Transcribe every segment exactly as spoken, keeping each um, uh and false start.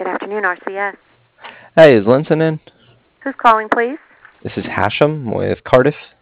Good afternoon, R C S. Hey, is Linson in? Who's calling, please? This is Hashem with Cardiff.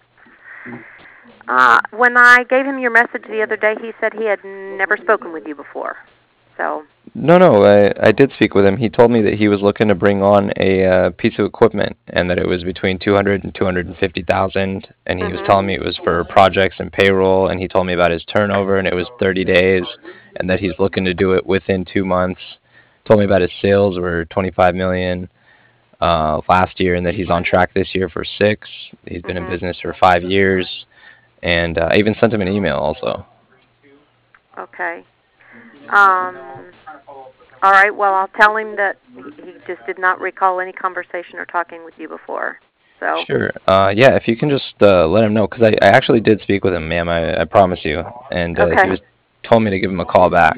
Uh, when I gave him your message the other day, he said he had never spoken with you before. So. No, no, I, I did speak with him. He told me that he was looking to bring on a uh, piece of equipment and that it was between two hundred and two hundred fifty thousand. And he was Mm-hmm. telling me it was for projects and payroll. And he told me about his turnover and it was thirty days and that he's looking to do it within two months. Told me about his sales were twenty-five million uh, last year and that he's on track this year for six. He's been in Mm-hmm. business for five years. And uh, I even sent him an email also. Okay. Um. All right. Well, I'll tell him that he just did not recall any conversation or talking with you before. So. Sure. Uh, yeah, if you can just uh, let him know, because I, I actually did speak with him, ma'am. I, I promise you, and uh, he Okay. was told me to give him a call back.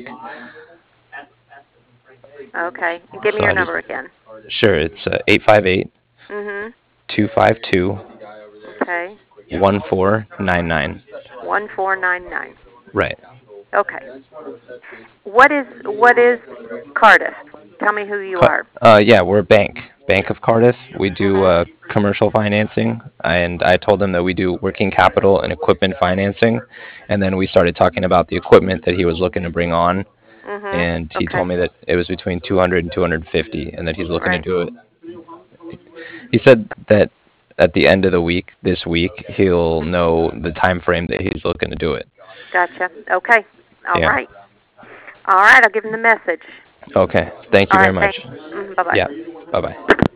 Okay. And give me So your I number just again. sure it's uh, eight five eight Mm-hmm. two five two Okay. one four nine nine. One four nine nine. Right. Okay. What is what is Cardiff? Tell me who you Ca- are. Uh, yeah, we're a bank, Bank of Cardiff. We do Mhm. uh, commercial financing, and I told him that we do working capital and equipment financing, and then we started talking about the equipment that he was looking to bring on, Mhm. and he Okay. told me that it was between two hundred and two hundred fifty, and that he's looking to Right. do it. He said that at the end of the week, this week, he'll know the time frame that he's looking to do it. Gotcha. Okay. All Yeah. right. All right. I'll give him the message. Okay. Thank you All very right. Thanks. much. Mm, bye bye. Yeah. Bye bye.